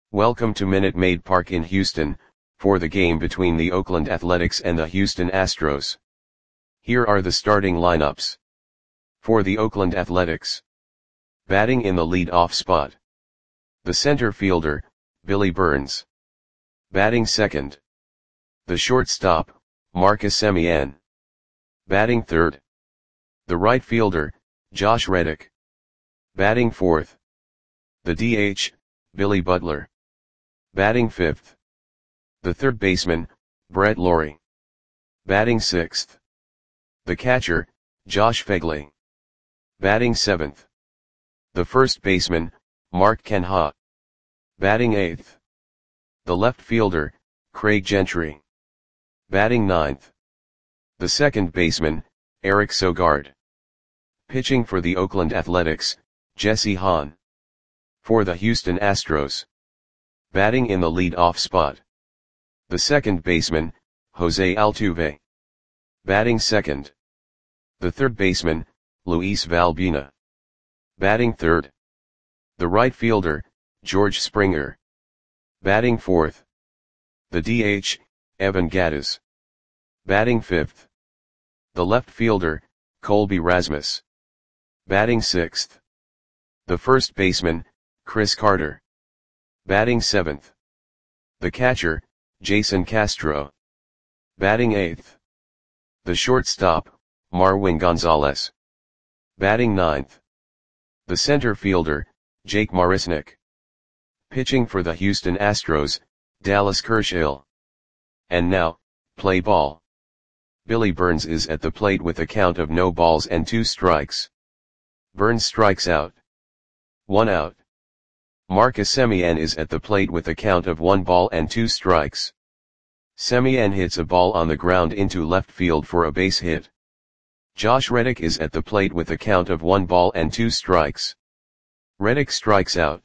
Welcome to Minute Maid Park in Houston, for the game between the Oakland Athletics and the Houston Astros. Here are the starting lineups. For the Oakland Athletics. Batting in the lead-off spot. The center fielder, Billy Burns. Batting second. The shortstop, Marcus Semien. Batting third. The right fielder, Josh Reddick. Batting fourth. The DH, Billy Butler. Batting fifth. The third baseman, Brett Lawrie. Batting sixth. The catcher, Josh Phegley. Batting seventh. The first baseman, Mark Canha. Batting eighth. The left fielder, Craig Gentry. Batting ninth. The second baseman, Eric Sogard. Pitching for the Oakland Athletics, Jesse Hahn. For the Houston Astros. Batting in the lead-off spot. The second baseman, Jose Altuve. Batting second. The third baseman, Luis Valbuena. Batting third. The right fielder, George Springer. Batting fourth. The DH, Evan Gattis. Batting fifth. The left fielder, Colby Rasmus. Batting sixth. The first baseman, Chris Carter. Batting seventh. The catcher, Jason Castro. Batting eighth. The shortstop, Marwin Gonzalez. Batting ninth. The center fielder, Jake Marisnick. Pitching for the Houston Astros, Dallas Kershaw. And now, play ball. Billy Burns is at the plate with a count of no balls and 2 strikes. Burns strikes out. 1 out. Marcus Semien is at the plate with a count of 1 ball and 2 strikes. Semien hits a ball on the ground into left field for a base hit. Josh Reddick is at the plate with a count of 1 ball and 2 strikes. Reddick strikes out.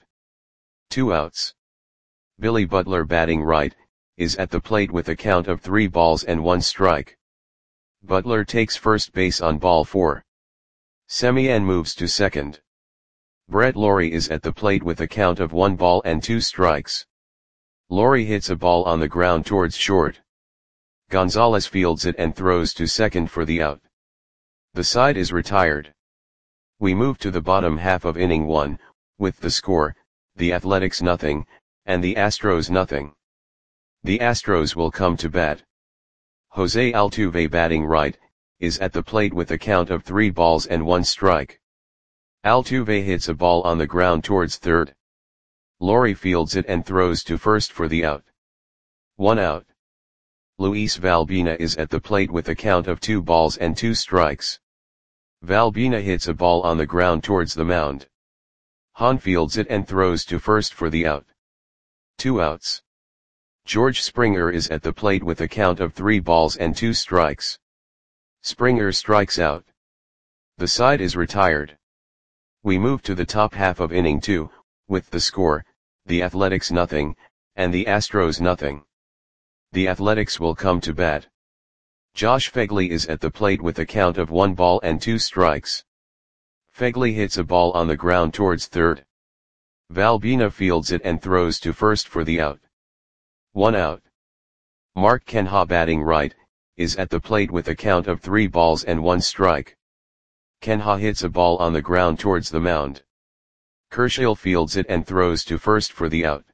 2 outs. Billy Butler, batting right, is at the plate with a count of 3 balls and 1 strike. Butler takes first base on ball 4. Semien moves to second. Brett Lawrie is at the plate with a count of 1 ball and 2 strikes. Lawrie hits a ball on the ground towards short. Gonzalez fields it and throws to second for the out. The side is retired. We move to the bottom half of inning 1, with the score, the Athletics 0, and the Astros 0. The Astros will come to bat. Jose Altuve, batting right, is at the plate with a count of 3 balls and 1 strike. Altuve hits a ball on the ground towards third. Lawrie fields it and throws to first for the out. 1 out. Luis Valbuena is at the plate with a count of 2 balls and 2 strikes. Valbuena hits a ball on the ground towards the mound. Hahn fields it and throws to first for the out. 2 outs. George Springer is at the plate with a count of 3 balls and 2 strikes. Springer strikes out. The side is retired. We move to the top half of inning 2, with the score, the Athletics 0, and the Astros 0. The Athletics will come to bat. Josh Phegley is at the plate with a count of 1 ball and 2 strikes. Phegley hits a ball on the ground towards third. Valbuena fields it and throws to first for the out. 1 out. Mark Canha, batting right, is at the plate with a count of 3 balls and 1 strike. Canha hits a ball on the ground towards the mound. Kershaw fields it and throws to first for the out.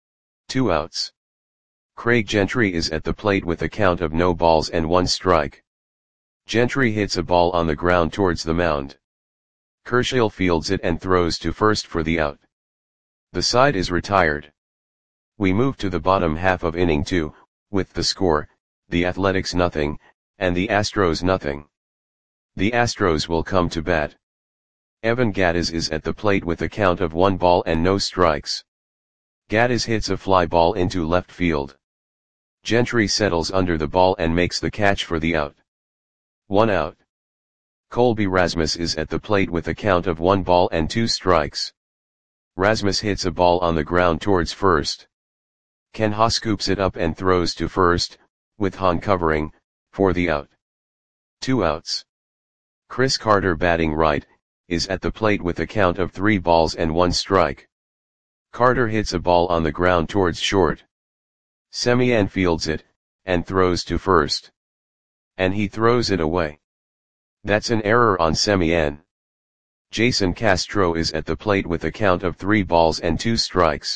2 outs. Craig Gentry is at the plate with a count of no balls and 1 strike. Gentry hits a ball on the ground towards the mound. Kershaw fields it and throws to first for the out. The side is retired. We move to the bottom half of inning 2, with the score, the Athletics 0, and the Astros 0. The Astros will come to bat. Evan Gattis is at the plate with a count of 1 ball and no strikes. Gattis hits a fly ball into left field. Gentry settles under the ball and makes the catch for the out. 1 out. Colby Rasmus is at the plate with a count of 1 ball and 2 strikes. Rasmus hits a ball on the ground towards first. Canha scoops it up and throws to first, with Hahn covering, for the out. 2 outs. Chris Carter, batting right, is at the plate with a count of 3 balls and 1 strike. Carter hits a ball on the ground towards short. Semien fields it, and throws to first. And he throws it away. That's an error on Semien. Jason Castro is at the plate with a count of 3 balls and 2 strikes.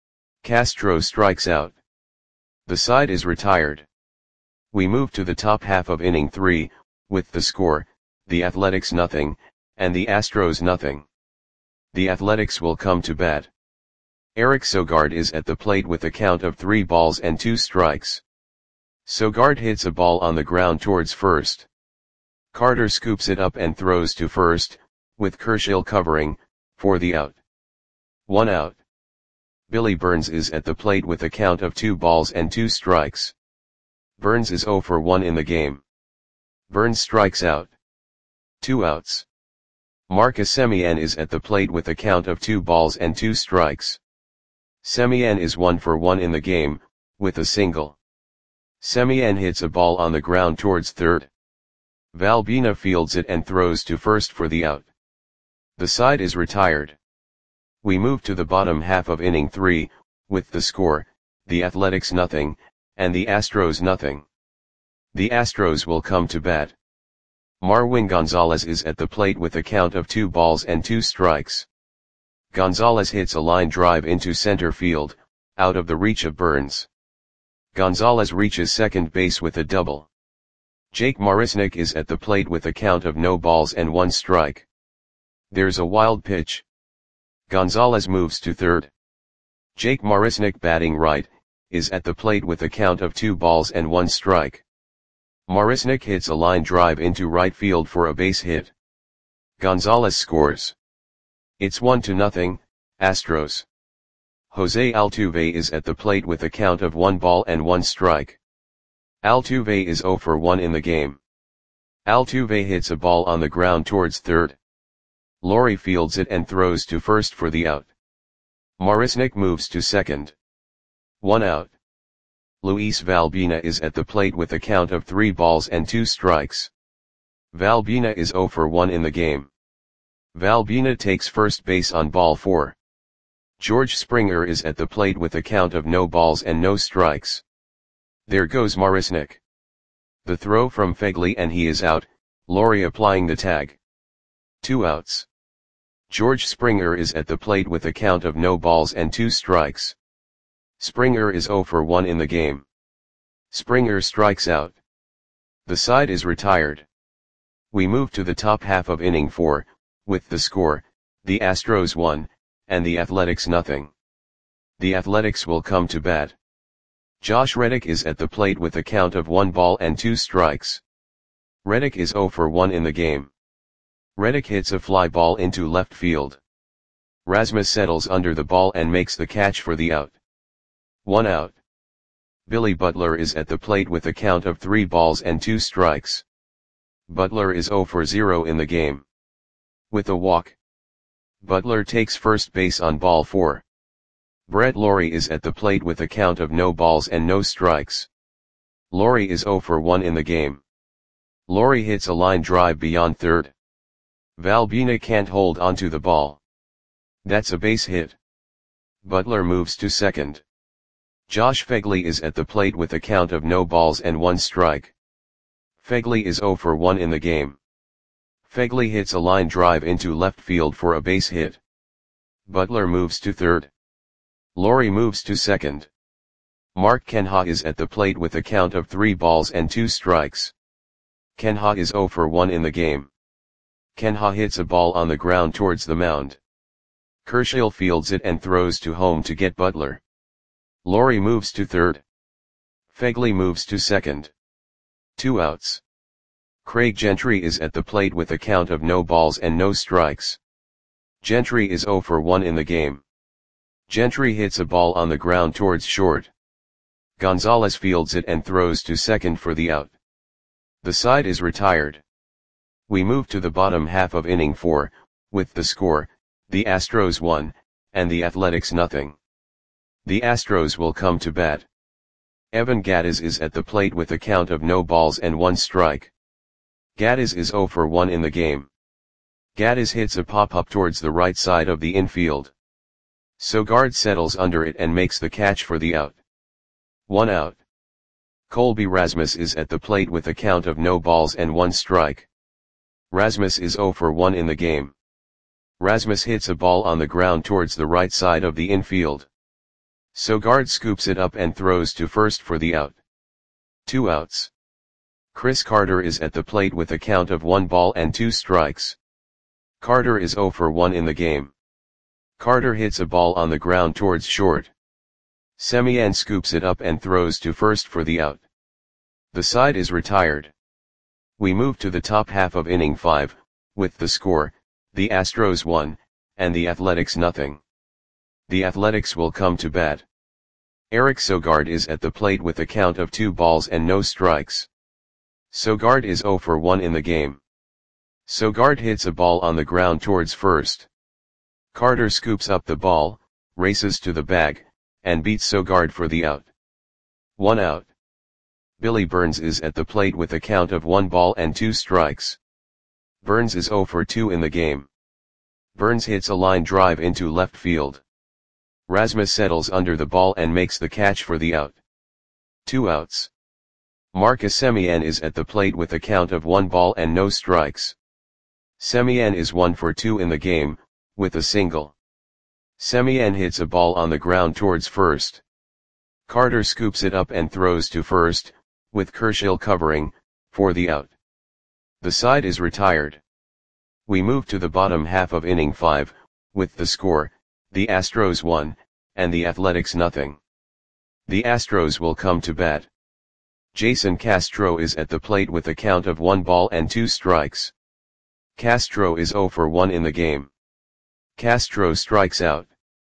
Castro strikes out. The side is retired. We move to the top half of inning 3, with the score, the Athletics nothing, and the Astros nothing. The Athletics will come to bat. Eric Sogard is at the plate with a count of 3 balls and 2 strikes. Sogard hits a ball on the ground towards first. Carter scoops it up and throws to first, with Kershill covering, for the out. 1 out. Billy Burns is at the plate with a count of 2 balls and 2 strikes. Burns is 0 for 1 in the game. Burns strikes out. 2 outs. Marcus Semien is at the plate with a count of 2 balls and 2 strikes. Semien is 1 for 1 in the game, with a single. Semien hits a ball on the ground towards third. Valbuena fields it and throws to first for the out. The side is retired. We move to the bottom half of inning 3, with the score, the Athletics nothing, and the Astros nothing. The Astros will come to bat. Marwin Gonzalez is at the plate with a count of 2 balls and 2 strikes. Gonzalez hits a line drive into center field, out of the reach of Burns. Gonzalez reaches second base with a double. Jake Marisnick is at the plate with a count of no balls and 1 strike. There's a wild pitch. Gonzalez moves to third. Jake Marisnick, batting right, is at the plate with a count of 2 balls and 1 strike. Marisnick hits a line drive into right field for a base hit. Gonzalez scores. It's 1-0, Astros. Jose Altuve is at the plate with a count of 1 ball and 1 strike. Altuve is 0 for 1 in the game. Altuve hits a ball on the ground towards third. Laurie fields it and throws to first for the out. Marisnick moves to second. 1 out. Luis Valbuena is at the plate with a count of 3 balls and 2 strikes. Valbuena is 0 for 1 in the game. Valbuena takes first base on ball 4. George Springer is at the plate with a count of no balls and no strikes. There goes Marisnick. The throw from Fegley and he is out, Laurie applying the tag. 2 outs. George Springer is at the plate with a count of no balls and 2 strikes. Springer is 0 for 1 in the game. Springer strikes out. The side is retired. We move to the top half of inning 4, with the score, the Astros 1, and the Athletics nothing. The Athletics will come to bat. Josh Reddick is at the plate with a count of 1 ball and 2 strikes. Reddick is 0 for 1 in the game. Reddick hits a fly ball into left field. Rasmus settles under the ball and makes the catch for the out. 1 out. Billy Butler is at the plate with a count of 3 balls and 2 strikes. Butler is 0 for 0 in the game. With a walk. Butler takes first base on ball 4. Brett Laurie is at the plate with a count of no balls and no strikes. Laurie is 0 for 1 in the game. Laurie hits a line drive beyond third. Valbuena can't hold onto the ball. That's a base hit. Butler moves to second. Josh Fegley is at the plate with a count of no balls and 1 strike. Fegley is 0 for 1 in the game. Fegley hits a line drive into left field for a base hit. Butler moves to third. Laurie moves to second. Mark Canha is at the plate with a count of 3 balls and 2 strikes. Canha is 0 for 1 in the game. Canha hits a ball on the ground towards the mound. Kershill fields it and throws to home to get Butler. Laurie moves to third. Fegley moves to second. 2 outs. Craig Gentry is at the plate with a count of no balls and no strikes. Gentry is 0 for 1 in the game. Gentry hits a ball on the ground towards short. Gonzalez fields it and throws to second for the out. The side is retired. We move to the bottom half of inning 4, with the score, the Astros 1, and the Athletics nothing. The Astros will come to bat. Evan Gattis is at the plate with a count of no balls and 1 strike. Gattis is 0 for 1 in the game. Gattis hits a pop-up towards the right side of the infield. Sogard settles under it and makes the catch for the out. 1 out. Colby Rasmus is at the plate with a count of no balls and 1 strike. Rasmus is 0 for 1 in the game. Rasmus hits a ball on the ground towards the right side of the infield. Sogard scoops it up and throws to first for the out. 2 outs. Chris Carter is at the plate with a count of 1 ball and 2 strikes. Carter is 0 for 1 in the game. Carter hits a ball on the ground towards short. Semien scoops it up and throws to first for the out. The side is retired. We move to the top half of inning 5, with the score, the Astros 1, and the Athletics 0. The Athletics will come to bat. Eric Sogard is at the plate with a count of 2 balls and no strikes. Sogard is 0 for 1 in the game. Sogard hits a ball on the ground towards first. Carter scoops up the ball, races to the bag, and beats Sogard for the out. 1 out. Billy Burns is at the plate with a count of 1 ball and 2 strikes. Burns is 0 for 2 in the game. Burns hits a line drive into left field. Rasmus settles under the ball and makes the catch for the out. 2 outs. Marcus Semien is at the plate with a count of 1 ball and no strikes. Semien is 1 for 2 in the game, with a single. Semien hits a ball on the ground towards first. Carter scoops it up and throws to first, with Kershill covering, for the out. The side is retired. We move to the bottom half of inning 5, with the score, the Astros 1, and the Athletics 0. The Astros will come to bat. Jason Castro is at the plate with a count of 1 ball and 2 strikes. Castro is 0 for 1 in the game. Castro strikes out.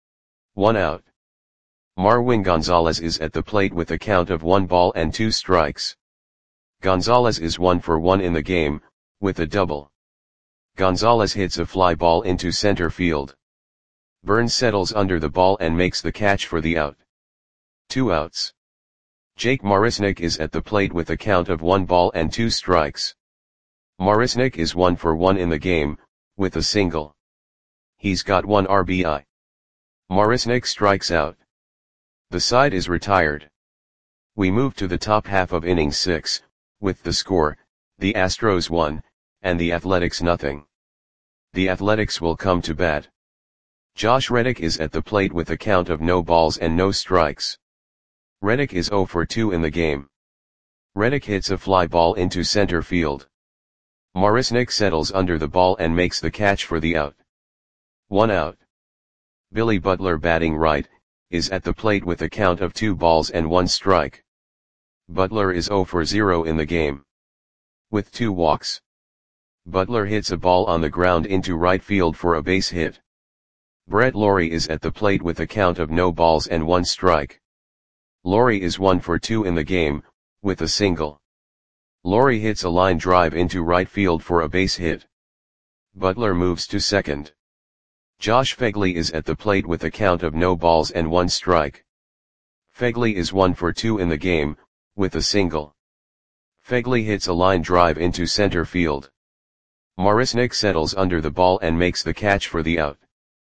1 out. Marwin Gonzalez is at the plate with a count of 1 ball and 2 strikes. Gonzalez is 1 for 1 in the game, with a double. Gonzalez hits a fly ball into center field. Burns settles under the ball and makes the catch for the out. 2 outs. Jake Marisnick is at the plate with a count of 1 ball and 2 strikes. Marisnick is 1 for 1 in the game, with a single. He's got 1 RBI. Marisnick strikes out. The side is retired. We move to the top half of inning 6, with the score, the Astros 1, and the Athletics 0. The Athletics will come to bat. Josh Reddick is at the plate with a count of no balls and no strikes. Reddick is 0 for 2 in the game. Reddick hits a fly ball into center field. Marisnick settles under the ball and makes the catch for the out. 1 out. Billy Butler, batting right, is at the plate with a count of 2 balls and 1 strike. Butler is 0 for 0 in the game. With 2 walks. Butler hits a ball on the ground into right field for a base hit. Brett Lawrie is at the plate with a count of no balls and 1 strike. Lawrie is 1 for 2 in the game, with a single. Lawrie hits a line drive into right field for a base hit. Butler moves to second. Josh Phegley is at the plate with a count of no balls and 1 strike. Phegley is 1 for 2 in the game, with a single. Phegley hits a line drive into center field. Marisnick settles under the ball and makes the catch for the out.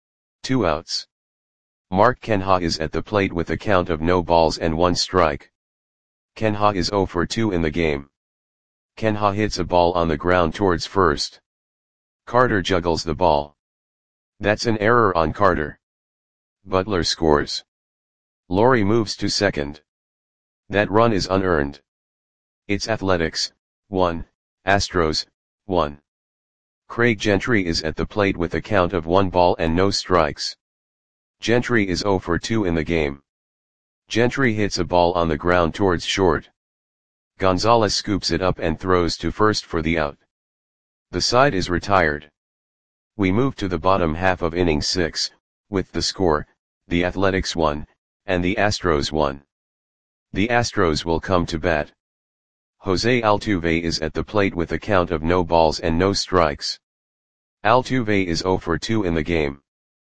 2 outs. Mark Canha is at the plate with a count of no balls and 1 strike. Canha is 0 for 2 in the game. Canha hits a ball on the ground towards first. Carter juggles the ball. That's an error on Carter. Butler scores. Lawrie moves to second. That run is unearned. It's Athletics 1, Astros 1. Craig Gentry is at the plate with a count of 1 ball and no strikes. Gentry is 0 for 2 in the game. Gentry hits a ball on the ground towards short. Gonzalez scoops it up and throws to first for the out. The side is retired. We move to the bottom half of inning 6, with the score, the Athletics 1, and the Astros 1. The Astros will come to bat. Jose Altuve is at the plate with a count of no balls and no strikes. Altuve is 0 for 2 in the game.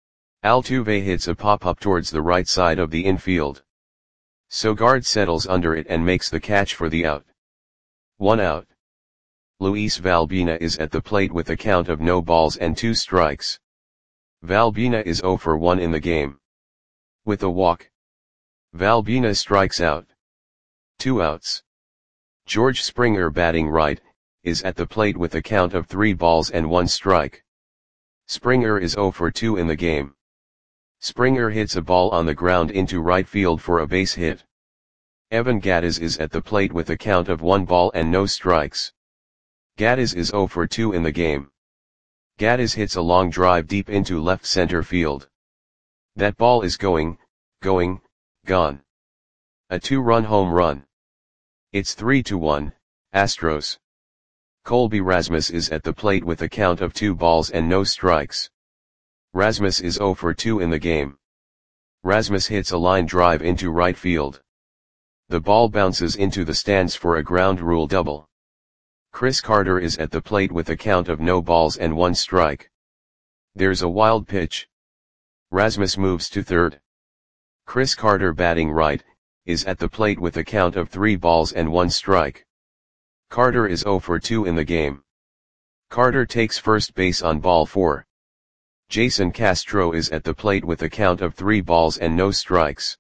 Altuve hits a pop-up towards the right side of the infield. Sogard settles under it and makes the catch for the out. 1 out. Luis Valbina is at the plate with a count of no balls and 2 strikes. Valbina is 0 for 1 in the game. With a walk, Valbuena strikes out. 2 outs. George Springer batting right, is at the plate with a count of 3 balls and 1 strike. Springer is 0 for 2 in the game. Springer hits a ball on the ground into right field for a base hit. Evan Gattis is at the plate with a count of 1 ball and no strikes. Gattis is 0 for 2 in the game. Gattis hits a long drive deep into left center field. That ball is gone. A 2-run home run. It's 3-1, Astros. Colby Rasmus is at the plate with a count of 2 balls and no strikes. Rasmus is 0 for 2 in the game. Rasmus hits a line drive into right field. The ball bounces into the stands for a ground rule double. Chris Carter is at the plate with a count of no balls and 1 strike. There's a wild pitch. Rasmus moves to third. Chris Carter batting right, is at the plate with a count of 3 balls and 1 strike. Carter is 0 for 2 in the game. Carter takes first base on ball 4. Jason Castro is at the plate with a count of 3 balls and no strikes.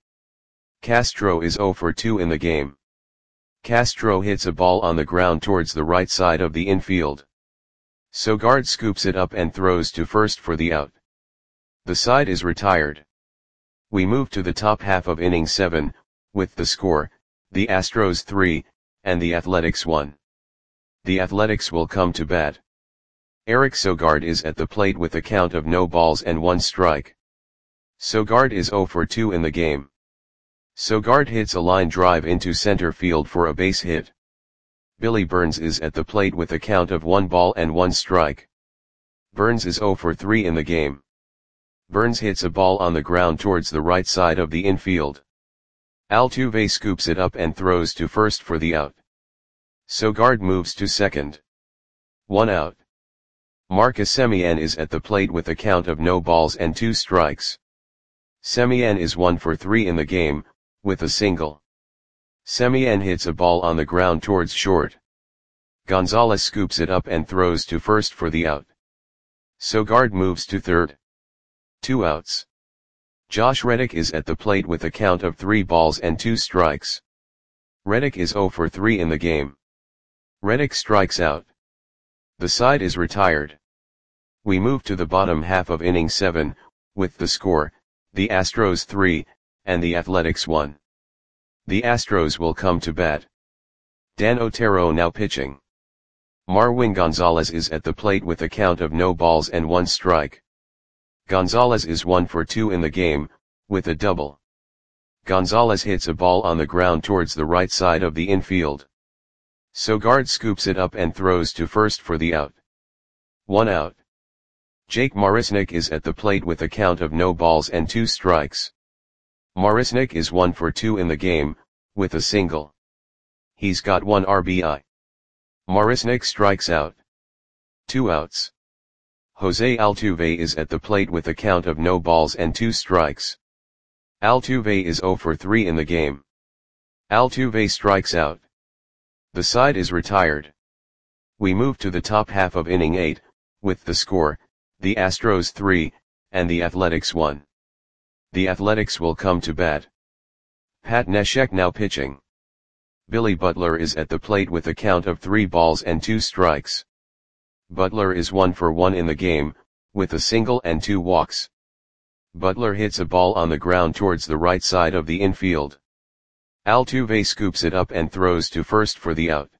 Castro is 0 for 2 in the game. Castro hits a ball on the ground towards the right side of the infield. Sogard scoops it up and throws to first for the out. The side is retired. We move to the top half of inning 7, with the score, the Astros 3, and the Athletics 1. The Athletics will come to bat. Eric Sogard is at the plate with a count of no balls and 1 strike. Sogard is 0 for 2 in the game. Sogard hits a line drive into center field for a base hit. Billy Burns is at the plate with a count of 1 ball and 1 strike. Burns is 0 for 3 in the game. Burns hits a ball on the ground towards the right side of the infield. Altuve scoops it up and throws to first for the out. Sogard moves to second. 1 out. Marcus Semien is at the plate with a count of no balls and 2 strikes. Semien is 1 for 3 in the game, with a single. Semien hits a ball on the ground towards short. Gonzalez scoops it up and throws to first for the out. Sogard moves to third. 2 outs. Josh Reddick is at the plate with a count of 3 balls and 2 strikes. Reddick is 0 for 3 in the game. Reddick strikes out. The side is retired. We move to the bottom half of inning 7, with the score, the Astros 3, and the Athletics 1. The Astros will come to bat. Dan Otero now pitching. Marwin Gonzalez is at the plate with a count of no balls and 1 strike. Gonzalez is 1 for 2 in the game, with a double. Gonzalez hits a ball on the ground towards the right side of the infield. Sogard scoops it up and throws to first for the out. 1 out. Jake Marisnick is at the plate with a count of no balls and 2 strikes. Marisnick is 1 for 2 in the game, with a single. He's got 1 RBI. Marisnick strikes out. 2 outs. Jose Altuve is at the plate with a count of no balls and 2 strikes. Altuve is 0 for 3 in the game. Altuve strikes out. The side is retired. We move to the top half of inning 8, with the score, the Astros 3, and the Athletics 1. The Athletics will come to bat. Pat Neshek now pitching. Billy Butler is at the plate with a count of 3 balls and 2 strikes. Butler is 1 for 1 in the game, with a single and 2 walks. Butler hits a ball on the ground towards the right side of the infield. Altuve scoops it up and throws to first for the out.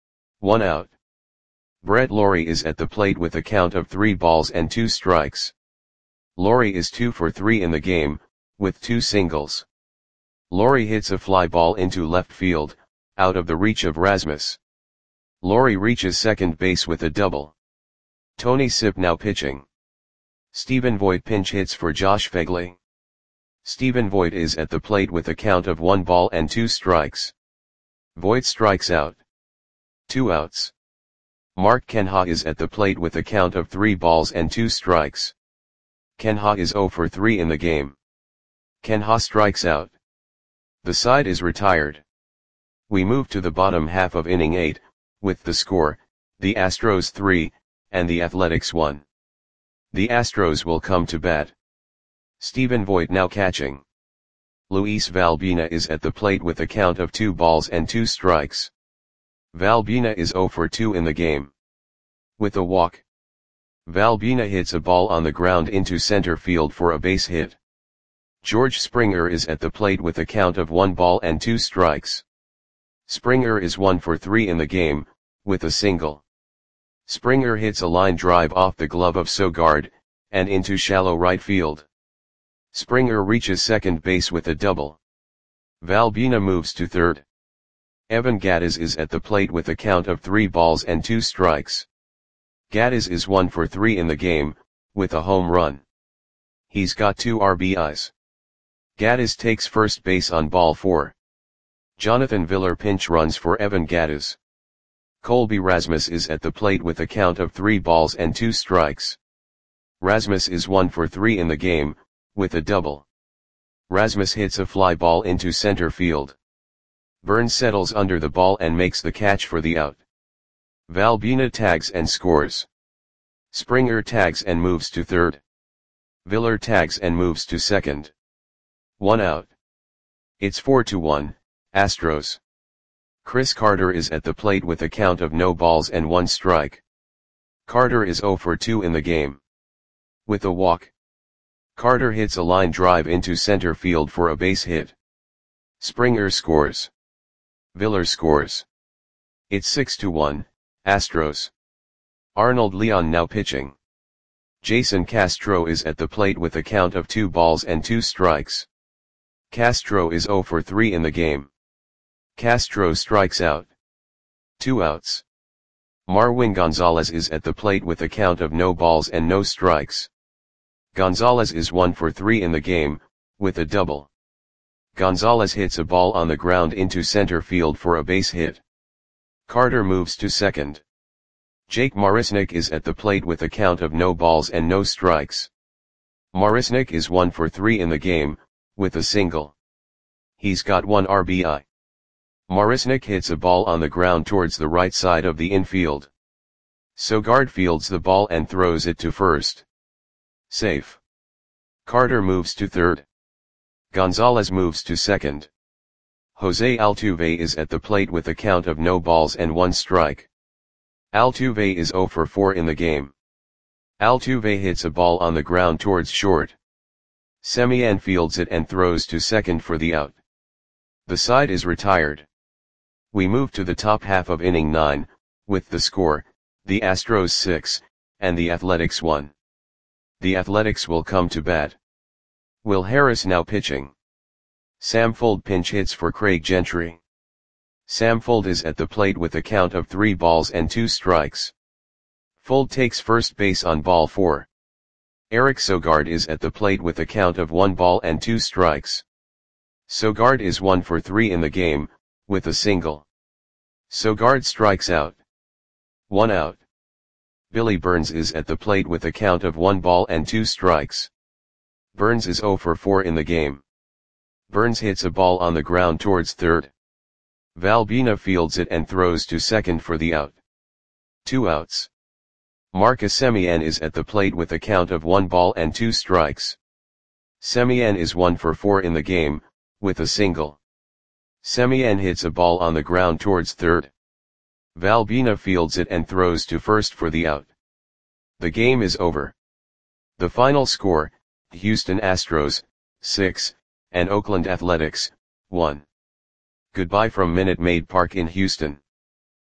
1 out. Brett Lawrie is at the plate with a count of 3 balls and 2 strikes. Lawrie is 2 for 3 in the game, with 2 singles. Lawrie hits a fly ball into left field, out of the reach of Rasmus. Lawrie reaches second base with a double. Tony Sipp now pitching. Stephen Vogt pinch hits for Josh Phegley. Stephen Vogt is at the plate with a count of 1 ball and 2 strikes. Vogt strikes out. 2 outs. Mark Canha is at the plate with a count of 3 balls and 2 strikes. Canha is 0 for 3 in the game. Canha strikes out. The side is retired. We move to the bottom half of inning 8, with the score, the Astros 3, and the Athletics 1. The Astros will come to bat. Stephen Vogt now catching. Luis Valbuena is at the plate with a count of 2 balls and 2 strikes. Valbuena is 0 for 2 in the game. With a walk, Valbuena hits a ball on the ground into center field for a base hit. George Springer is at the plate with a count of 1 ball and 2 strikes. Springer is 1 for 3 in the game, with a single. Springer hits a line drive off the glove of Sogard, and into shallow right field. Springer reaches second base with a double. Valbuena moves to third. Evan Gattis is at the plate with a count of 3 balls and 2 strikes. Gattis is 1 for 3 in the game, with a home run. He's got 2 RBIs. Gattis takes first base on ball 4. Jonathan Villar pinch runs for Evan Gattis. Colby Rasmus is at the plate with a count of 3 balls and 2 strikes. Rasmus is 1 for 3 in the game, with a double. Rasmus hits a fly ball into center field. Burns settles under the ball and makes the catch for the out. Valbuena tags and scores. Springer tags and moves to third. Villar tags and moves to second. 1 out. It's 4-1, Astros. Chris Carter is at the plate with a count of no balls and 1 strike. Carter is 0 for 2 in the game. With a walk, Carter hits a line drive into center field for a base hit. Springer scores. Villar scores. It's 6-1, Astros. Arnold Leon now pitching. Jason Castro is at the plate with a count of 2 balls and 2 strikes. Castro is 0 for 3 in the game. Castro strikes out. 2 outs. Marwin Gonzalez is at the plate with a count of no balls and no strikes. Gonzalez is 1 for 3 in the game, with a double. Gonzalez hits a ball on the ground into center field for a base hit. Carter moves to second. Jake Marisnick is at the plate with a count of no balls and no strikes. Marisnick is 1 for 3 in the game, with a single. He's got 1 RBI. Marisnick hits a ball on the ground towards the right side of the infield. Sogard fields the ball and throws it to first. Safe. Carter moves to third. Gonzalez moves to second. Jose Altuve is at the plate with a count of no balls and 1 strike. Altuve is 0 for 4 in the game. Altuve hits a ball on the ground towards short. Semien fields it and throws to second for the out. The side is retired. We move to the top half of inning 9, with the score, the Astros 6, and the Athletics 1. The Athletics will come to bat. Will Harris now pitching. Sam Fuld pinch hits for Craig Gentry. Sam Fuld is at the plate with a count of 3 balls and 2 strikes. Fuld takes first base on ball 4. Eric Sogard is at the plate with a count of 1 ball and 2 strikes. Sogard is 1 for 3 in the game, with a single. Sogard strikes out. 1 out. Billy Burns is at the plate with a count of 1 ball and 2 strikes. Burns is 0 for 4 in the game. Burns hits a ball on the ground towards third. Valbuena fields it and throws to second for the out. 2 outs. Marcus Semien is at the plate with a count of 1 ball and 2 strikes. Semien is 1 for 4 in the game, with a single. Semien hits a ball on the ground towards third. Valbuena fields it and throws to first for the out. The game is over. The final score, Houston Astros, 6, and Oakland Athletics, 1. Goodbye from Minute Maid Park in Houston.